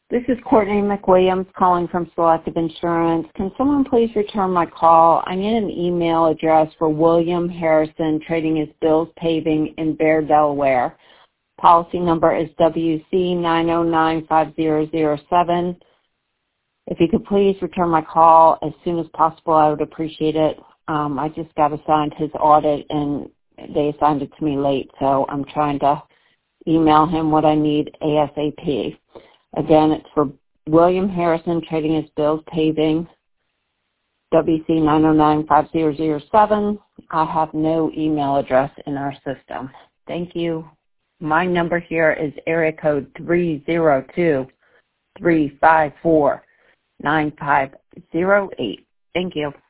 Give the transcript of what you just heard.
This is Courtney McWilliams calling from Selective Insurance. Can someone please return my call? I need an email address for William Harrison, trading as Bills Paving in Bear, Delaware. Policy number is WC9095007. If you could please return my call as soon as possible, I would appreciate it. I just got assigned his audit, and they assigned it to me late, so I'm trying to email him what I need ASAP. Again, it's for William Harrison, trading as Bills Paving, WC9095007. I have no email address in our system. Thank you. My number here is area code 302-354-9508. Thank you.